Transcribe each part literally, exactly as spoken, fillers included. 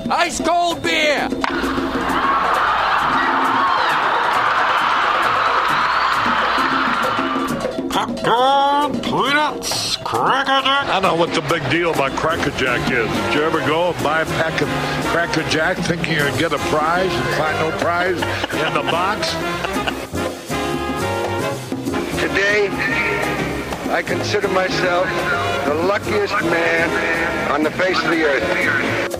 Ice cold beer! Popcorn, peanuts, Cracker Jack. I don't know what the big deal about Cracker Jack is. Did you ever go and buy a pack of Cracker Jack thinking you'd get a prize and find no prize in the box? Today, I consider myself the luckiest man on the face of the earth.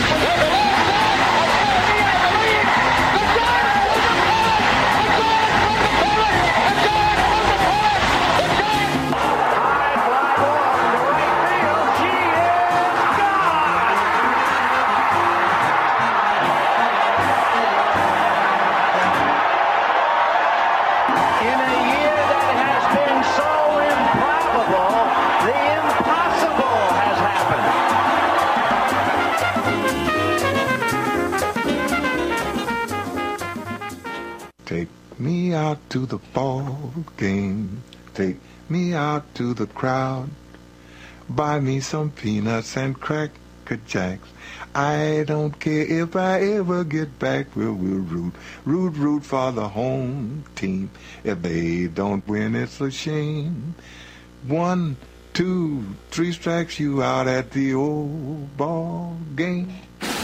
Take me out to the ball game. Take me out to the crowd. Buy me some peanuts and Cracker Jacks. I don't care if I ever get back. We'll, we'll root, root, root for the home team. If they don't win, it's a shame. One, two, three strikes you out at the old ball game.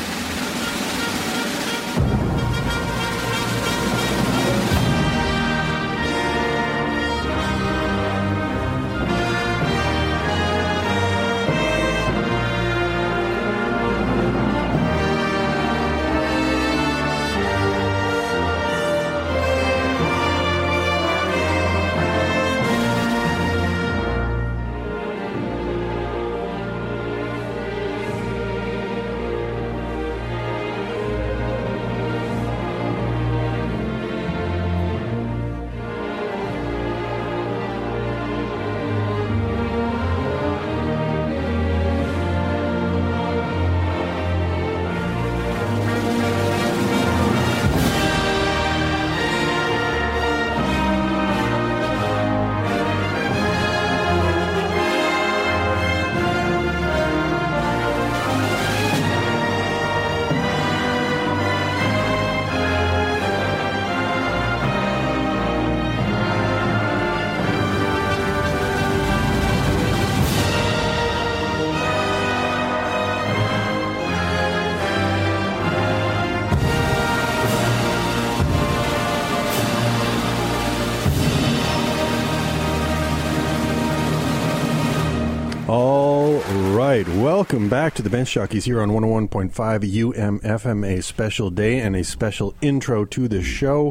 All right, welcome back to the Bench Jockeys here on one oh one point five U M F M, a special day and a special intro to the show.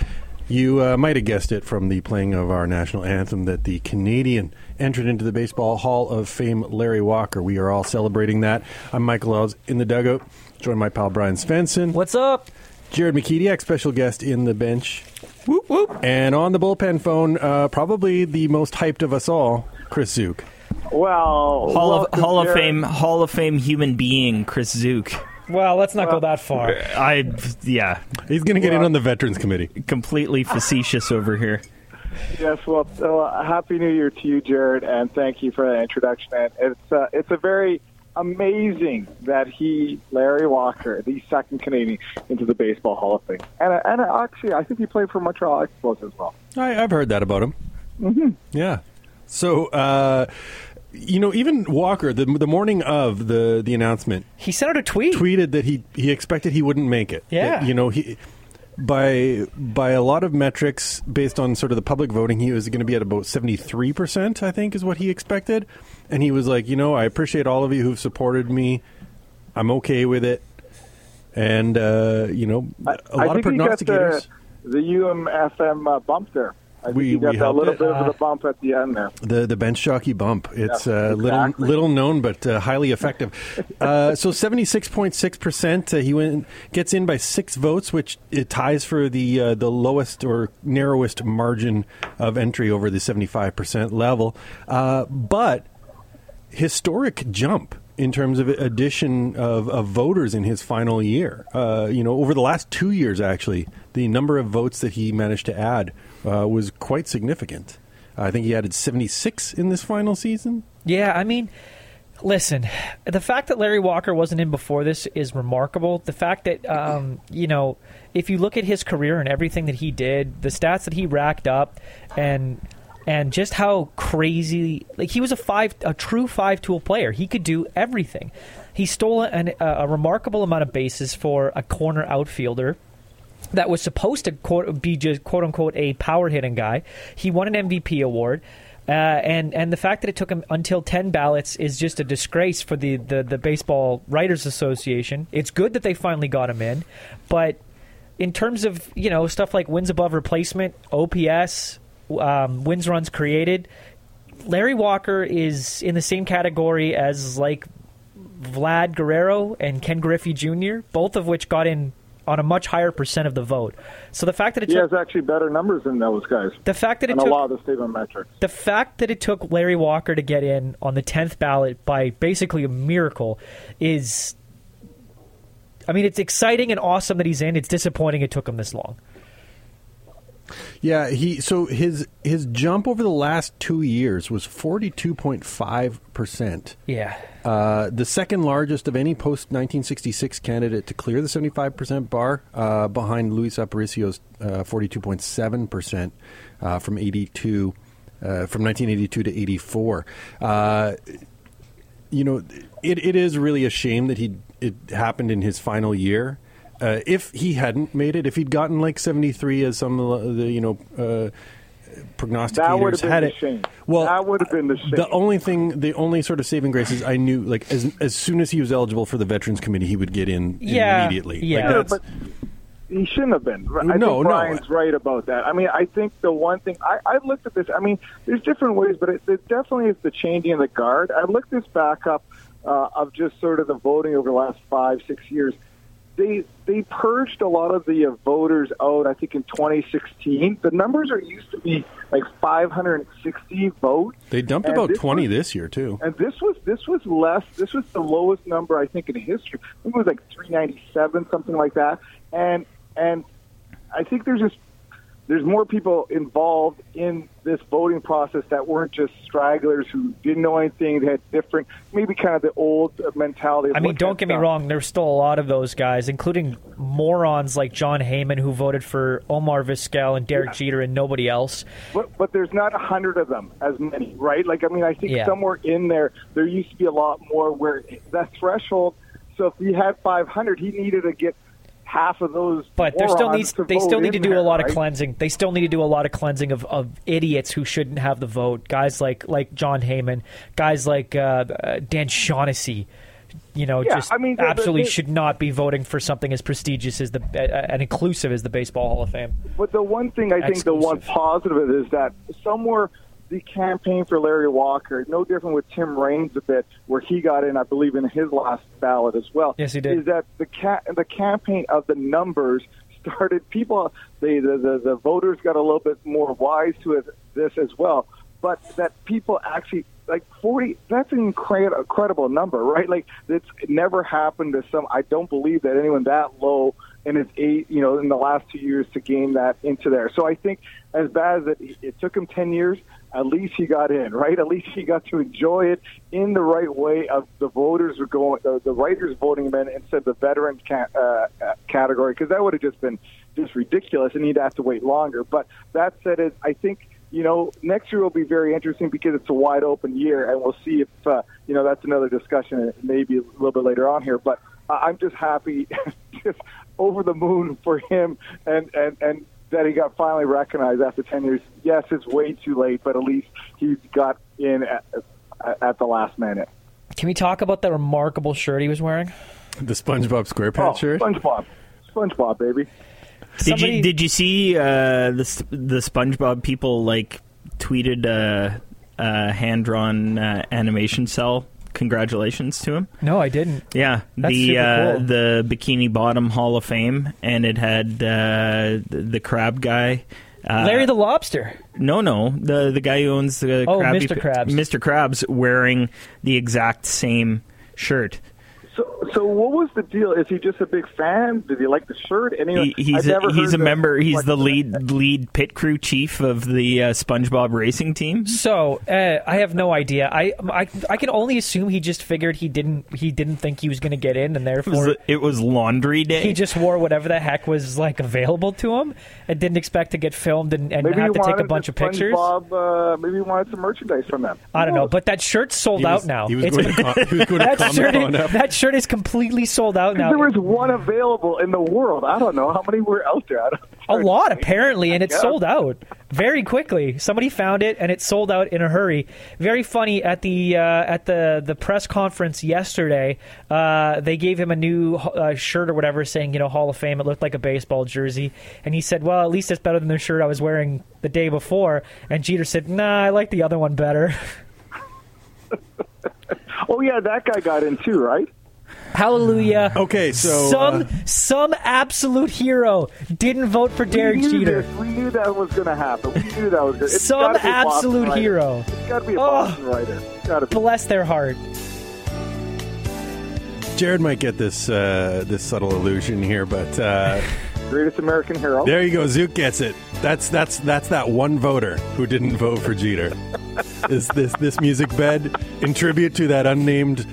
You uh, might have guessed it from the playing of our national anthem that the Canadian entered into the Baseball Hall of Fame, Larry Walker. We are all celebrating that. I'm Michael Ells in the dugout, joined by my pal Brian Svensson. What's up? Jared McKediak, special guest in the bench. Whoop, whoop. And on the bullpen phone, uh, probably the most hyped of us all, Chris Zook. Well, Hall of Hall of Jared. Fame Hall of Fame human being Chris Zook. Well, let's not well, go that far. I yeah, he's going to get well, in on the Veterans Committee. Completely facetious over here. Yes, well, uh, happy New Year to you, Jared, and thank you for that introduction. And it's uh, it's a very amazing that he, Larry Walker, the second Canadian into the Baseball Hall of Fame, and and actually, I think he played for Montreal Expos as well. I, I've heard that about him. Mm-hmm. Yeah. So. Uh, You know, even Walker, the the morning of the, the announcement, he sent out a tweet. Tweeted that he he expected he wouldn't make it. Yeah, that, you know, he by by a lot of metrics based on sort of the public voting, he was going to be at about seventy-three percent. I think is what he expected, and he was like, you know, I appreciate all of you who've supported me. I'm okay with it, and uh, you know, a I, lot I of prognosticators. The, the U M F M uh, bump there. I think we you got we that little it. bit of the bump at the end there. The the bench jockey bump. It's yeah, uh, exactly. little little known, but uh, highly effective. uh, so seventy six point six percent. He went gets in by six votes, which it ties for the uh, the lowest or narrowest margin of entry over the seventy five percent level. Uh, but historic jump in terms of addition of, of voters in his final year. Uh, you know, over the last two years, actually, the number of votes that he managed to add uh, was quite significant. I think he added seventy-six in this final season. Yeah, I mean, Listen, the fact that Larry Walker wasn't in before this is remarkable. The fact that, um, you know, if you look at his career and everything that he did, the stats that he racked up, and and just how crazy, like he was a five, a true five-tool player. He could do everything. He stole an, a, a remarkable amount of bases for a corner outfielder that was supposed to quote, be just quote-unquote a power-hitting guy. He won an M V P award. Uh, and, and the fact that it took him until ten ballots is just a disgrace for the, the, the Baseball Writers Association. It's good that they finally got him in. But in terms of, you know, stuff like wins above replacement, O P S, um, wins runs created, Larry Walker is in the same category as, like, Vlad Guerrero and Ken Griffey Junior, both of which got in on a much higher percent of the vote. So the fact that it he took, has actually better numbers than those guys. The fact that it and took a lot of the statement metrics. The fact that it took Larry Walker to get in on the tenth ballot by basically a miracle is, I mean, it's exciting and awesome that he's in. It's disappointing it took him this long. Yeah, he so his his jump over the last two years was forty-two point five percent. Yeah. Uh, the second largest of any post nineteen sixty-six candidate to clear the seventy-five percent bar, uh, behind Luis Aparicio's uh, forty-two point seven percent uh, from eighty-two, uh, from nineteen eighty-two to eighty-four. Uh, you know, it it is really a shame that he it happened in his final year. Uh, if he hadn't made it, if he'd gotten like seventy-three, as some of the you know uh, prognosticators that would have been had the it, shame. well, that would have been the shame. The only thing, the only sort of saving grace is I knew, like, as as soon as he was eligible for the Veterans Committee, he would get in yeah, immediately. Yeah, like, but he shouldn't have been. I no, think Brian's no. right about that. I mean, I think the one thing I, I looked at this. I mean, there's different ways, but it, it definitely is the changing of the guard. I looked this back up uh, of just sort of the voting over the last five, six years. They they purged a lot of the uh, voters out, I think, in twenty sixteen. The numbers are used to be like five hundred sixty votes. They dumped about this twenty was, this year, too. And this was this was less. This was the lowest number, I think, in history. I think it was like three ninety-seven, something like that. And and I think there's just there's more people involved in this voting process that weren't just stragglers who didn't know anything. They had different, maybe kind of the old mentality. Of I mean, don't get me wrong. There's still a lot of those guys, including morons like John Heyman, who voted for Omar Vizquel and Derek yeah. Jeter and nobody else. But, but there's not a hundred of them as many, right? Like, I mean, I think yeah. somewhere in there, there used to be a lot more where that threshold. So if he had five hundred, he needed to get half of those, but there still needs they still need to do there, a lot right? of cleansing. They still need to do a lot of cleansing of, of idiots who shouldn't have the vote. Guys like like John Heyman, guys like uh, uh, Dan Shaughnessy, you know, yeah, just I mean, absolutely the, the, should not be voting for something as prestigious as the uh, and inclusive as the Baseball Hall of Fame. But the one thing I think Exclusive. the one positive of it is that somewhere the campaign for Larry Walker, no different with Tim Raines a bit, where he got in, I believe, in his last ballot as well. Yes, he did. Is that the ca- the campaign of the numbers started? People, they, the, the the voters got a little bit more wise to it, this as well. But that people actually, like forty, that's an incredible, incredible number, right? Like, it's never happened to some, I don't believe that anyone that low in his eight, you know, in the last two years to gain that into there. So I think as bad as it, it took him ten years, at least he got in, right? At least he got to enjoy it in the right way of the voters were going, the, the writers voting him in instead of the veteran ca- uh, category, because that would have just been just ridiculous, and he'd have to wait longer. But that said, it, I think, you know, next year will be very interesting because it's a wide open year, and we'll see if, uh, you know, that's another discussion maybe a little bit later on here. But uh, I'm just happy, just over the moon for him, and, and, and that he got finally recognized after ten years. Yes, it's way too late, but at least he got in at, at the last minute. Can we talk about the remarkable shirt he was wearing? The SpongeBob SquarePants oh, shirt? SpongeBob. SpongeBob, baby. Did Somebody... you did you see uh, the the SpongeBob people like tweeted a uh, uh, hand drawn uh, animation cell? Congratulations to him. No, I didn't. Yeah, That's the super uh, cool. the Bikini Bottom Hall of Fame, and it had uh, the, the crab guy. Uh, Larry the Lobster. No, no, the the guy who owns the Oh, Krabby Mister Krabs. Mister Krabs wearing the exact same shirt. So, So what was the deal? Is he just a big fan? Did he like the shirt? Anyway, He, he's I've a, never he's heard a that- member. He's like- the lead lead pit crew chief of the uh, SpongeBob racing team. So uh, I have no idea. I, I I can only assume he just figured he didn't he didn't think he was going to get in, and It was, therefore it was laundry day. he just wore whatever the heck was like available to him, and didn't expect to get filmed and, and Maybe have he to take a wanted bunch the of pictures. SpongeBob, uh, maybe he wanted some merchandise from them. I don't know, but that shirt's sold He was, out now. He was It's going to, com- he was going to that comment shirt, on is, that. that shirt is completely sold out now. There was one available in the world. I don't know how many were out there. I don't A lot, apparently, and it Yeah. sold out very quickly. Somebody found it, and it sold out in a hurry. Very funny at the uh, at the, the press conference yesterday. Uh, they gave him a new uh, shirt or whatever, saying you know Hall of Fame. It looked like a baseball jersey, and he said, "Well, at least it's better than the shirt I was wearing the day before." And Jeter said, "Nah, I like the other one better." Oh yeah, that guy got in too, right? Hallelujah. Okay, so some uh, some absolute hero didn't vote for Derek we knew Jeter. This. We knew that was going to happen. We knew that was going to Some absolute hero. It's got to be a Oh. Boston writer. It's got to be. Bless their heart. Jared might get this uh, this subtle illusion here, but uh, Greatest American hero. there you go. Zook gets it. That's that's that's that one voter who didn't vote for Jeter. Is this this music bed in tribute to that unnamed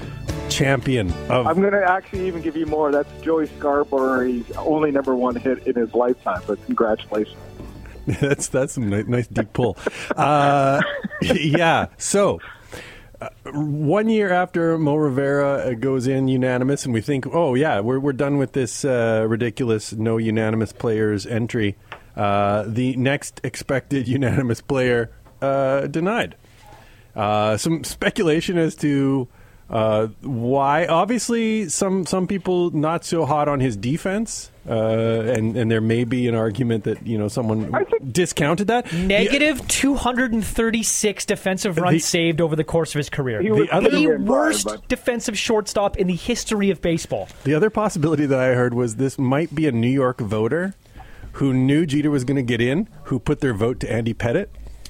champion of? I'm going to actually even give you more. That's Joey Scarberry's only number one hit in his lifetime. But congratulations. that's that's some nice, nice deep pull. Uh, yeah. So. Uh, one year after Mo Rivera uh, goes in unanimous, and we think, oh yeah, we're we're done with this uh, ridiculous no unanimous players entry. Uh, the next expected unanimous player uh, denied. Uh, some speculation as to uh, why. Obviously, some some people not so hot on his defense, uh, and and there may be an argument that you know someone I think- discounted that. Negative two hundred thirty-six defensive runs The- saved over the course of his career. He was The other- the in Brian, worst but- defensive shortstop in the history of baseball. The other possibility that I heard was this might be a New York voter who knew Jeter was going to get in, who put their vote to Andy Pettitte.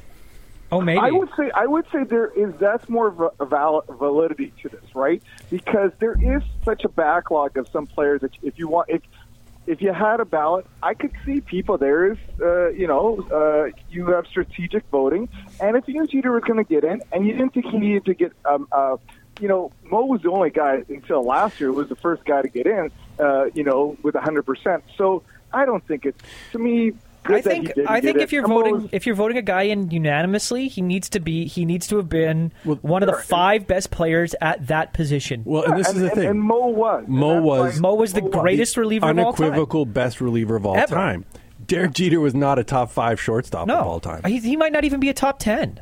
Oh, maybe. I would say I would say there is that's more of a val- validity to this, right? Because there is such a backlog of some players that if you want if if you had a ballot, I could see people. There is, uh, you know, uh, you have strategic voting, and if you knew Jeter was going to get in, and you didn't think he needed to get, um, uh, you know, Mo was the only guy until last year was the first guy to get in, uh, you know, with one hundred percent. So I don't think it's to me. I good that he think didn't I think get if in. you're And Mo voting was- if you're voting a guy in unanimously, he needs to be he needs to have been Well, one of the sure. five best players at that position. Well, and this and, is the and, thing. and Mo was. And Mo that's was- why- Mo was the Mo greatest reliever of all time. unequivocal best reliever of all Ever. time. Derek Jeter was not a top five shortstop No, of all time. He, he might not even be a top ten.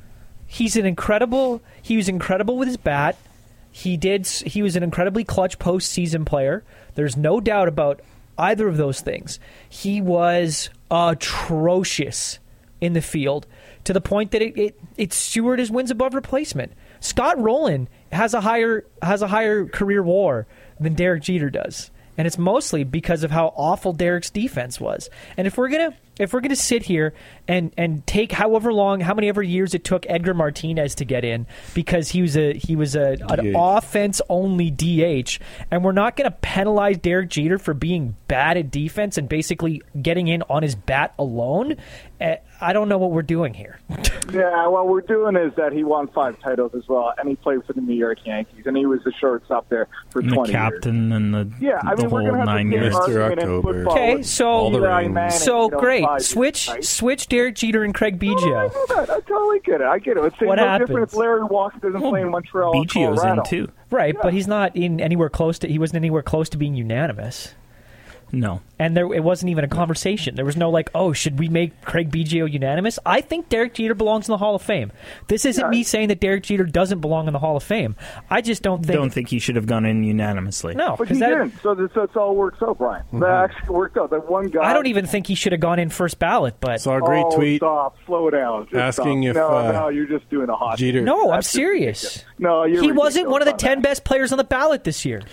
He's an incredible. He was incredible with his bat. He did. He was an incredibly clutch postseason player. There's no doubt about either of those things. He was atrocious in the field to the point that it it, it stewarded his wins above replacement. Scott Rowland has a higher has a higher career W A R than Derek Jeter does. And it's mostly because of how awful Derek's defense was. And if we're gonna if we're gonna sit here and, and take however long, how many ever years it took Edgar Martinez to get in because he was a he was a an D H. offense only D H, and we're not gonna penalize Derek Jeter for being bad at defense and basically getting in on his bat alone. Uh, I don't know what we're doing here. Yeah, what we're doing is that he won five titles as well, and he played for the New York Yankees, and he was the shortstop there for And the twenty captain and the, years. Yeah, I the mean, we're whole going to have nine the same years. Mister argument in October. football Okay, with so All the Eli rings. Manning, So you know, great. five years, Switch right? switch Derek Jeter and Craig No, no, I Biggio. know that. I totally get it. I get it. It's What no happens? different if Larry Walker doesn't play in Montreal or Biggio's Colorado. in too. Right, Yeah. but he's not in anywhere close to he wasn't anywhere close to being unanimous. No. And there, it wasn't even a conversation. There was no like, oh, should we make Craig Biggio unanimous? I think Derek Jeter belongs in the Hall of Fame. This isn't Yeah. me saying that Derek Jeter doesn't belong in the Hall of Fame. I just don't think. Don't think he should have gone in unanimously. No, But he because that, didn't. So this, so it's all works out, Brian. That actually worked out. That one guy. I don't even think he should have gone in first ballot. But Saw a great oh, tweet Stop. Slow down. Just asking stop. if, No, uh, no, you're just doing a hot. Jeter- no, I'm That's just serious. ridiculous. No, you're He wasn't ridiculous one of the on ten that. best players on the ballot this year.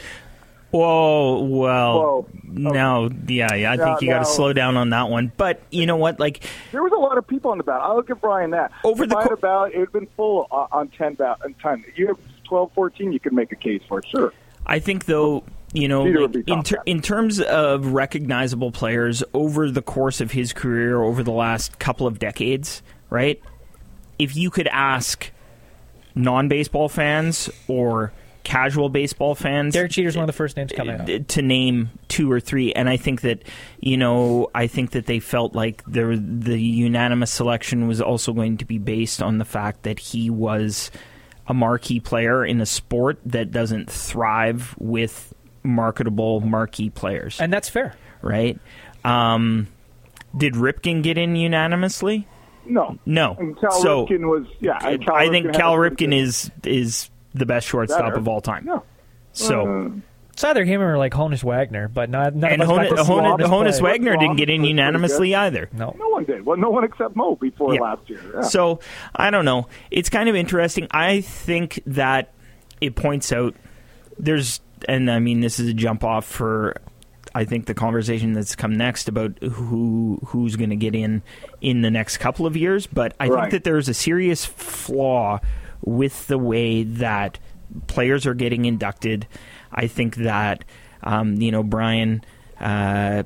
Whoa, well, Whoa. now, yeah, yeah, I No, think you got to no. slow down on that one. But you know what? Like, There was a lot of people on the ballot. I'll give Brian that. Over If the I had co- a ballot, it would have been full on, on ten ballot. On ten. You have twelve, fourteen, you could make a case for it, sure. I think, though, you know, Peter like, would be in, top ter- ten. in terms of recognizable players over the course of his career, over the last couple of decades, right? If you could ask non-baseball fans or casual baseball fans, Derek Jeter's one of the first names coming up. to name two or three, and I think that, you know, I think that they felt like there, the unanimous selection was also going to be based on the fact that he was a marquee player in a sport that doesn't thrive with marketable marquee players. And that's fair. Right? Um, did Ripken get in unanimously? No. No. And Cal so Ripken was, yeah. and Cal I think Ripken Cal had a pretty Ripken good- is is the best shortstop Better. of all time. No. So, Uh, It's either him or like Honus Wagner, but not none and of us got Honus, to see Honus, this Honus play. Wagner didn't get in was pretty unanimously good. either. No. No one did. Well, no one except Mo before Yeah. last year. Yeah. So, I don't know. It's kind of interesting. I think that it points out there's, and I mean, this is a jump off for, I think, the conversation that's come next about who who's going to get in in the next couple of years. But I Right. think that there's a serious flaw with the way that players are getting inducted. I think that, um, you know, Brian uh,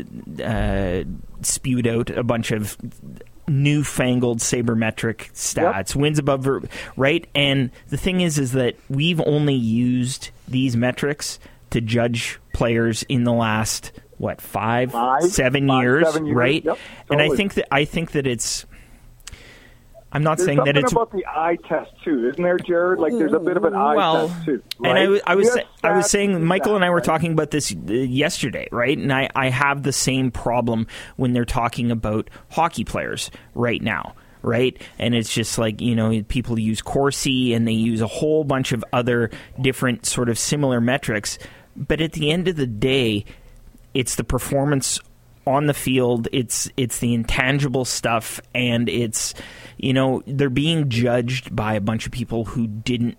uh, spewed out a bunch of newfangled sabermetric stats, Yep. wins above, ver- right? And the thing is, is that we've only used these metrics to judge players in the last, what, five, Five, seven, five, years, seven years, right? yep, And I totally. think that I think that it's. I'm not There's saying something that it's about the eye test too, isn't there, Jared? Like there's a bit of an eye well, test too. and I, right? w- I was You sa- have I was stats saying Michael and I were right? talking about this uh, yesterday, right? And I, I have the same problem when they're talking about hockey players right now, right? And it's just like, you know, people use Corsi and they use a whole bunch of other different sort of similar metrics, but at the end of the day, it's the performance on the field, it's it's the intangible stuff, and it's, you know, they're being judged by a bunch of people who didn't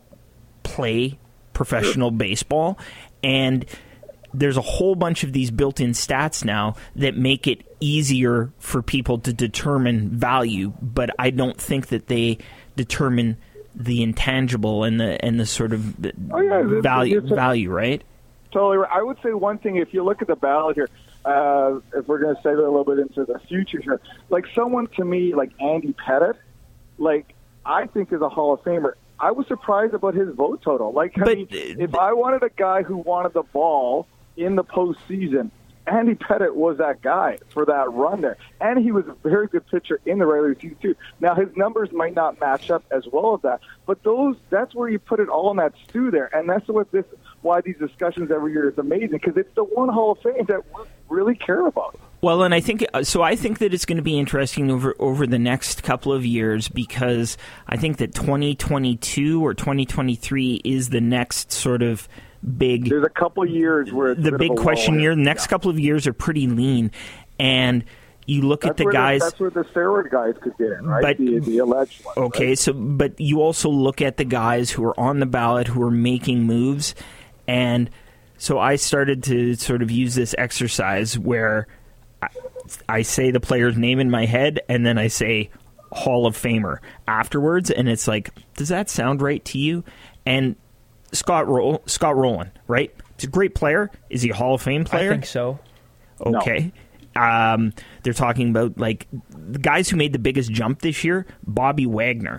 play professional baseball, and there's a whole bunch of these built-in stats now that make it easier for people to determine value, but I don't think that they determine the intangible and the and the sort of Oh, yeah, it's- value it's a- value, right? Totally right. I would say one thing, if you look at the ballot here, uh, if we're going to segue a little bit into the future here, like someone to me like Andy Pettitte, like I think is a Hall of Famer. I was surprised about his vote total. Like, I But, mean, uh, if I wanted a guy who wanted the ball in the postseason, Andy Pettitte was that guy for that run there. And he was a very good pitcher in the regular season, too. Now, his numbers might not match up as well as that, but those that's where you put it all in that stew there. And that's what this why these discussions every year is amazing, because it's the one Hall of Fame that we really care about. Well, and I think so. I think that it's going to be interesting over over the next couple of years, because I think that twenty twenty-two or twenty twenty-three is the next sort of big. There's a couple of years where it's a the bit big of a question lull. year. The next Yeah. couple of years are pretty lean, and you look That's at the where guys. that's where the steroid guys could get in, right? But- the, the alleged ones. Okay, right? so but you also look at the guys who are on the ballot who are making moves, and so I started to sort of use this exercise where I, I say the player's name in my head, and then I say Hall of Famer afterwards, and it's like, does that sound right to you? And Scott Ro- Scott Rowland, right? He's a great player. Is he a Hall of Fame player? I think so. Okay. Um, they're talking about like the guys who made the biggest jump this year, Bobby Wagner.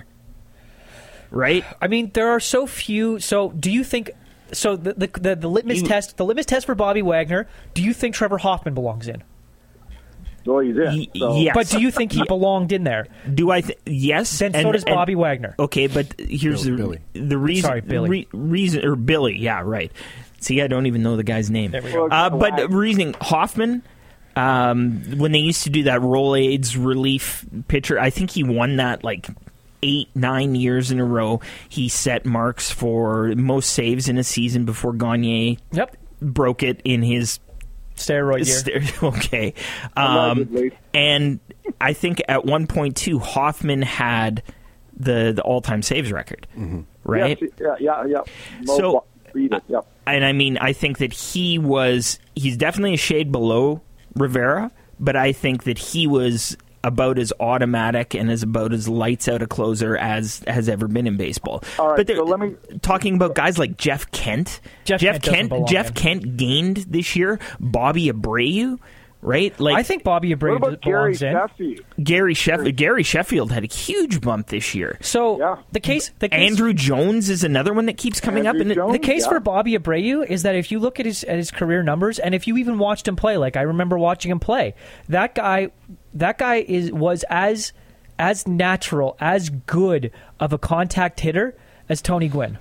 Right? I mean, there are so few. So, do you think? So, the the, the, the litmus You- test, the litmus test for Bobby Wagner. Do you think Trevor Hoffman belongs in? Well, he's in. Y- So. yes. But do you think he Yeah. belonged in there? Do I? Th- yes. Then so and- does and- Bobby Wagner. Okay, but here's Billy, the Billy. the reason. Sorry, Billy. Re- reason or Billy? Yeah, right. See, I don't even know the guy's name. There we go. Uh, but reasoning Hoffman. Um, when they used to do that Rolaids relief pitcher, I think he won that like eight, nine years in a row. He set marks for most saves in a season before Gagne Yep. broke it in his Steroid year. st- okay. Um, Allegedly. and I think at one point too, Hoffman had the the all time saves record, right? Yes, yeah, yeah, yeah. Mo So- beat it. Yep. And I mean, I think that he was, he's definitely a shade below Rivera, but I think that he was about as automatic and as about as lights out a closer as has ever been in baseball. All right, but so let me talking about guys like Jeff Kent. Jeff, Jeff Kent, doesn't Kent. belong Jeff in. Kent gained this year. Bobby Abreu. Right, like I think Bobby What Abreu about Gary belongs in. Sheffield? Gary Sheff- Gary Sheffield had a huge bump this year. So Yeah. the case, the case, Andrew Jones is another one that keeps coming Andrew up. And Jones? the case Yeah. for Bobby Abreu is that if you look at his at his career numbers, and if you even watched him play, like I remember watching him play, that guy, that guy is was as as natural, as good of a contact hitter as Tony Gwynn.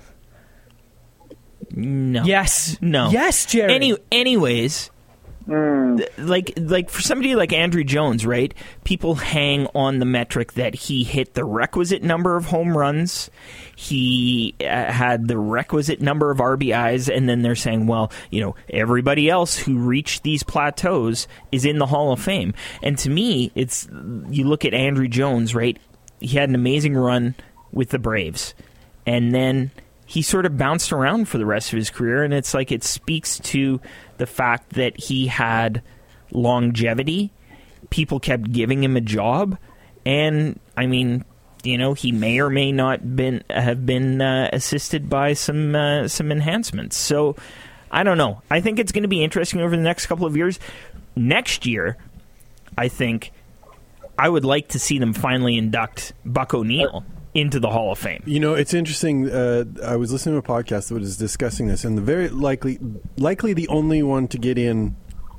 no, Yes, no, yes, Jerry. Any, anyways. Mm. Like, like for somebody like Andrew Jones, right? People hang on the metric that he hit the requisite number of home runs, he uh, had the requisite number of R B Is, and then they're saying, well, you know, everybody else who reached these plateaus is in the Hall of Fame. And to me, it's you look at Andrew Jones, right? He had an amazing run with the Braves, and then he sort of bounced around for the rest of his career, and it's like it speaks to the fact that he had longevity. People kept giving him a job, and I mean, you know, he may or may not been have been uh, assisted by some uh, some enhancements. So I don't know. I think it's going to be interesting over the next couple of years. Next year, I think I would like to see them finally induct Buck O'Neil into the Hall of Fame. You know, it's interesting. Uh, I was listening to a podcast that was discussing this, and the very likely, likely the only one to get in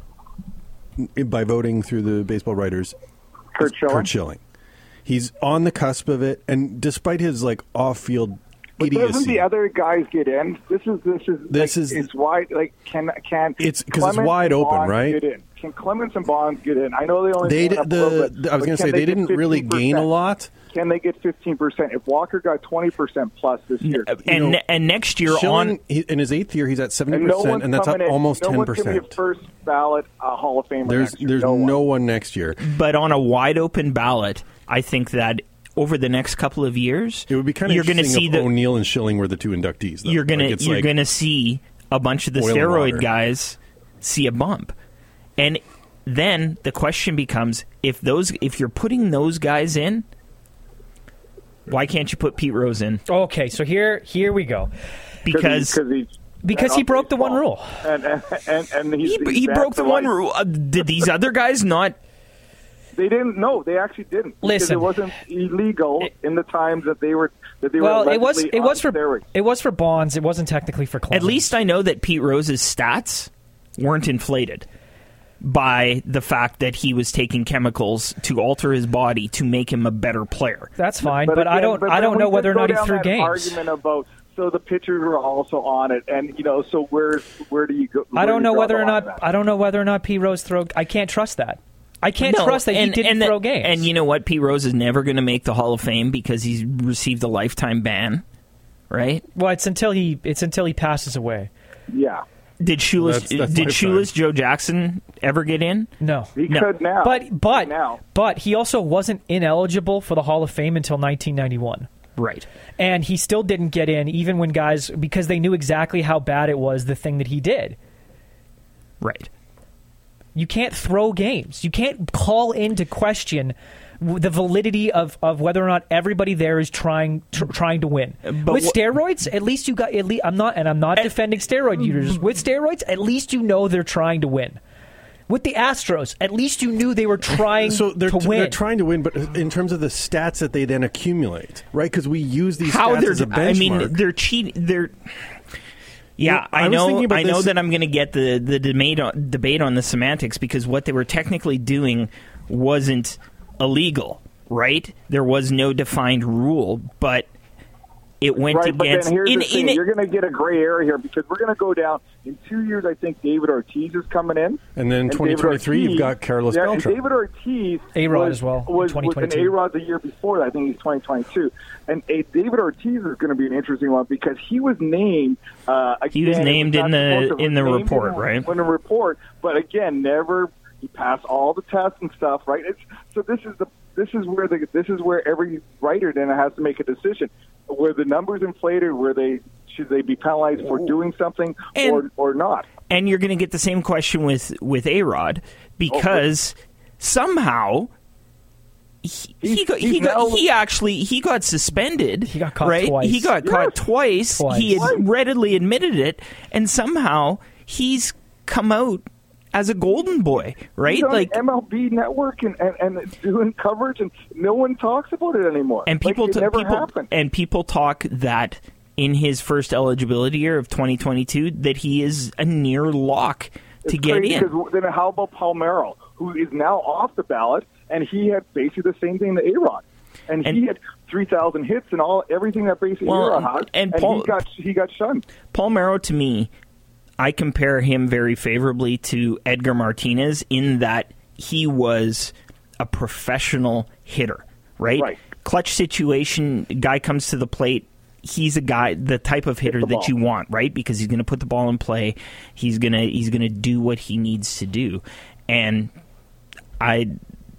by voting through the baseball writers, Kurt is Schilling. Kurt Schilling. He's on the cusp of it, and despite his like off-field But doesn't idiocy, the other guys get in? This is this is This like, is- it's wide. Like can can It's- 'cause it's Clemens wide and open, Bonds right? Get in? Can Clemens and Bonds get in? I know they only they went did, up a little the, bit, the I was but going to can say they get didn't really fifteen percent? gain a lot. Can they get fifteen percent? If Walker got twenty percent plus this year, And know, and next year Schilling, on he, in his eighth year, he's at seventy and no percent, one's and that's up coming in- almost no ten one's going to be a percent. first ballot uh, Hall of Famer. There's next year. there's no, no one. one next year. but on a wide open ballot, I think that over the next couple of years, It would be kind of you're going to interesting see if the O'Neal and Schilling were the two inductees. Though. you're going Like, to it's you're like- going to see a bunch of the oil and steroid water. guys see a bump, and then the question becomes if those if you're putting those guys in, why can't you put Pete Rose in? Okay, so here here we go. Because because he, Because he broke the one rule. and and and, and he's, he, he's he back broke the to one life. rule. Uh, did these other guys not? They didn't. No, they actually didn't. Because Listen. it wasn't illegal in the times that they were that they Well, were. it was allegedly it was on for steroids. it was for Bonds. It wasn't technically for Clemens. At least I know that Pete Rose's stats weren't inflated by the fact that he was taking chemicals to alter his body to make him a better player. that's fine, but, I again- don't but I then don't we know just whether or go not he down threw that games. Argument about so the pitchers were also on it, and you know, so where where do you go? I where don't do you know draw whether the or line not on that? I don't know whether or not P. Rose throw. I can't trust that. I can't No, trust that he and- didn't and that- throw games. And you know what? Pete Rose is never going to make the Hall of Fame because he's received a lifetime ban, right? well, it's until he it's until he passes away. Yeah, Did Shoeless That's- that's did lifetime. Shoeless Joe Jackson ever get in? No. he No. could now, But but now. but he also wasn't ineligible for the Hall of Fame until nineteen ninety-one. Right. And he still didn't get in even when guys because they knew exactly how bad it was the thing that he did. Right. You can't throw games. You can't call into question w- the validity of, of whether or not everybody there is trying tr- trying to win. But with wha- steroids, at least you got. At least, I'm not, and I'm not defending steroid users. With steroids, at least you know they're trying to win. With the Astros, at least you knew they were trying So they're, to t- win. they're trying to win, but in terms of the stats that they then accumulate, right? Because we use these How stats they're as a benchmark. I mean they're cheating they're Yeah, Well, I I was know thinking about I know this- that I'm going to get the the debate on, debate on the semantics because what they were technically doing wasn't illegal, right? There was no defined rule, but it went Right, but against then here's in, the thing: in, you're going to get a gray area here because we're going to go down in two years. I think David Ortiz is coming in, And then twenty twenty-three, David you've Ortiz- got Carlos yeah, Beltran. David Ortiz, A-Rod was, as well, in was, twenty was an twenty-two. A-Rod the year before that. I think he's twenty twenty-two, and a, David Ortiz is going to be an interesting one because he was named. Uh, He was again, named it was in not the- supposed to- in the named report, in, right? In the report, but again, never. He passed all the tests and stuff, right? It's, so this is the this is where the this is where every writer then has to make a decision: were the numbers inflated? Were they should they be penalized for doing something And- or or not? and you're going to get the same question with with A-Rod because somehow He, he got he got he actually he got suspended. He got caught right? twice. He got Yes. caught twice. Twice. He had Twice. readily admitted it, and somehow he's come out as a golden boy, right? He's on Like, the M L B Network and, and, and doing coverage, and no one talks about it anymore. and people like, it t- never people happened. and people talk that in his first eligibility year of twenty twenty-two that he is a near lock to It's get crazy, in. 'cause then how about Palmeiro, who is now off the ballot, and he had basically the same thing that A-Rod. And, And- he had three thousand hits and all everything that basically Well, A-Rod had, and and, Paul- he got he got shunned. Palmeiro, to me, I compare him very favorably to Edgar Martinez in that he was a professional hitter, right? Right. Clutch situation, guy comes to the plate. He's a guy, the type of hitter the that ball. you want, right? Because he's going to put the ball in play. He's gonna he's gonna do what he needs to do, and I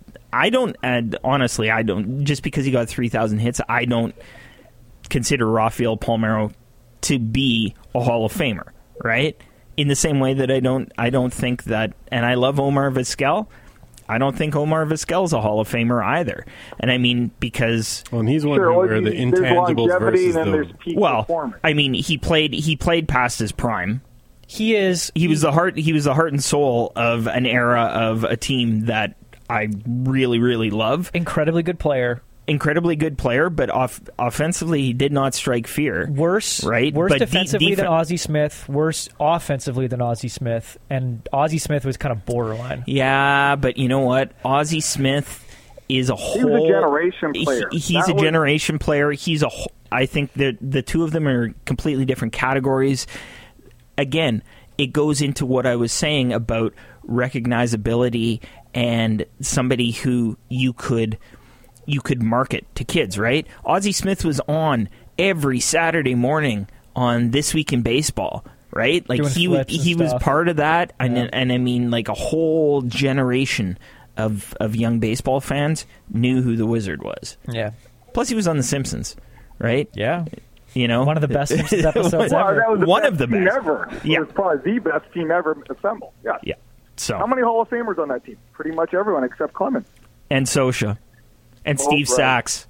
I don't. And honestly, I don't. Just because he got three thousand hits, I don't consider Rafael Palmeiro to be a Hall of Famer, right? In the same way that I don't, I don't think that, and I love Omar Vizquel. I don't think Omar Vizquel's a Hall of Famer either. And I mean, because Well, and he's Sure, wondering well, where the there's intangibles longevity versus and then the there's peak well, performance. I mean, he played, he played past his prime. He is. He was the heart. He was the heart and soul of an era of a team that I really, really love. Incredibly good player. Incredibly good player, but off, offensively, he did not strike fear. Worse, Right, Worse but de- defensively than defen- Ozzie Smith. Worse offensively than Ozzie Smith. And Ozzie Smith was kind of borderline. Yeah, but you know what? Ozzie Smith is a whole. He was a generation player. He- he's That a was- generation player. He's a. wh- I think that the two of them are completely different categories. Again, it goes into what I was saying about recognizability and somebody who you could you could market to kids, right? Ozzie Smith was on every Saturday morning on This Week in Baseball, right? Like Doing he was flips and he was stuff. part of that, and Yeah. and I mean like a whole generation of of young baseball fans knew who the Wizard was. Yeah. Plus, he was on The Simpsons, right? Yeah. You know, One of the best Simpsons episodes Well, ever. that was the One best of the team best. ever. Yeah. It was probably the best team ever assembled. Yeah. Yeah. So How many Hall of Famers on that team? Pretty much everyone except Clemens. and Sosha and Oh, Steve right. Sachs.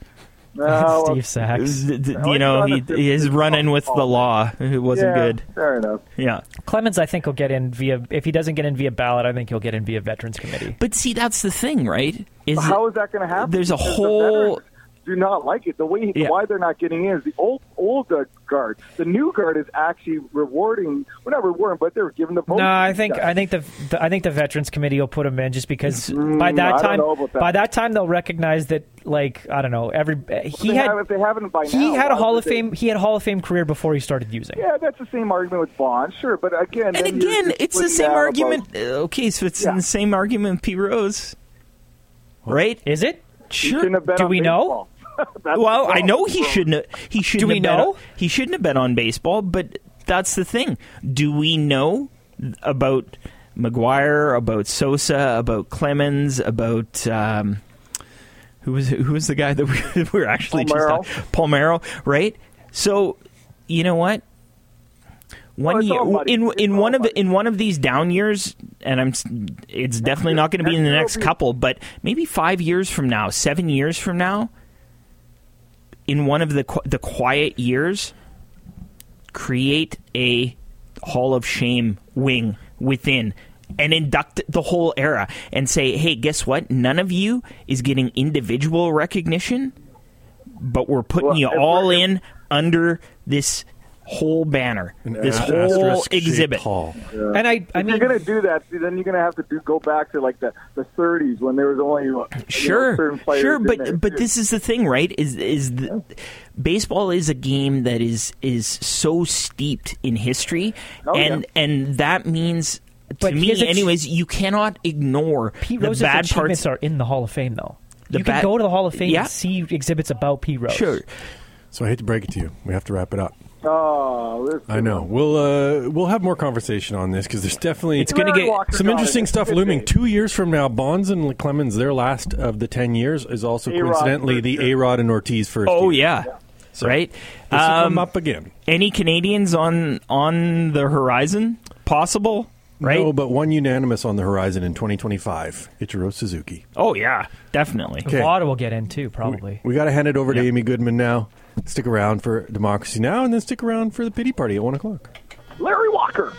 No, Steve Sachs. D- d- No, you know, he's he, done it his since- run-in with the law it wasn't yeah, good. Fair enough. Yeah. Clemens, I think, will get in via. If he doesn't get in via ballot, I think he'll get in via Veterans Committee. But see, that's the thing, right? Is How it- is that going to happen? There's a Because the whole- veterans do not like it. The way Yeah. why they're not getting in is the old old uh, guard. The new guard is actually rewarding. Well, not rewarding, but they're giving the vote. No, to I these think guys. I think the, the I think the Veterans Committee will put him in just because Mm, by that I don't time know about that. by that time they'll recognize that like I don't know every he They had have- if they haven't by he now, had a why Hall would of they- Fame he had a Hall of Fame career before he started using. Yeah, that's the same argument with Bond, sure, but again, And then you're again, just it's the splitting same down argument. about- uh, Okay, so it's Yeah. in the same argument with Pete Rose, right? Is it? He Sure. shouldn't have bet Do on we know? baseball. That's Well, the I know problem. he shouldn't. Have, he shouldn't. Do we have bet know? on- he shouldn't have bet on baseball. But that's the thing. Do we know about McGuire, about Sosa, about Clemens, about um, who was who was the guy that we we were actually Palmeiro. just Palmeiro, right? So you know what? One Oh, it's year all muddy. in It's in all one of muddy. in one of these down years, and I'm s- it's definitely not going to be in the next couple, but maybe five years from now, seven years from now, in one of the qu- the quiet years, create a Hall of Shame wing within and induct the whole era and say, hey, guess what? None of you is getting individual recognition, but we're putting Well, you if all we're- in under this whole banner, An this a- whole asterisk-shaped exhibit. hall. And I I If mean you're going to do that, then you're going to have to do, go back to like the, the thirties when there was only you know, Sure, certain players sure, in but there, but too. this is the thing, right? Is is the, baseball is a game that is is so steeped in history, Oh, and yeah. and that means to But me, his ach- anyways, you cannot ignore Pete the Rose's bad achievements parts. are in the Hall of Fame though. The you bad- can go to the Hall of Fame Yeah. and see exhibits about Pete Rose. Sure, So I hate to break it to you. We have to wrap it up. Oh, this I know. We'll uh, we'll have more conversation on this because there's definitely It's gonna Larry get Walker some got interesting it. stuff Good looming. day. Two years from now, Bonds and Clemens, their last of the ten years, is also A-Rod coincidentally first the year. A-Rod and Ortiz first Oh year. yeah, So right. This will Um, come up again. Any Canadians on on the horizon? Possible? right? No, but one unanimous on the horizon in twenty twenty-five. Ichiro Suzuki. Oh, yeah, definitely. Okay. Vaughn will get in too, probably. We, we got to hand it over Yep. to Amy Goodman now. Stick around for Democracy Now! And then stick around for the pity party at one o'clock. Larry Walker.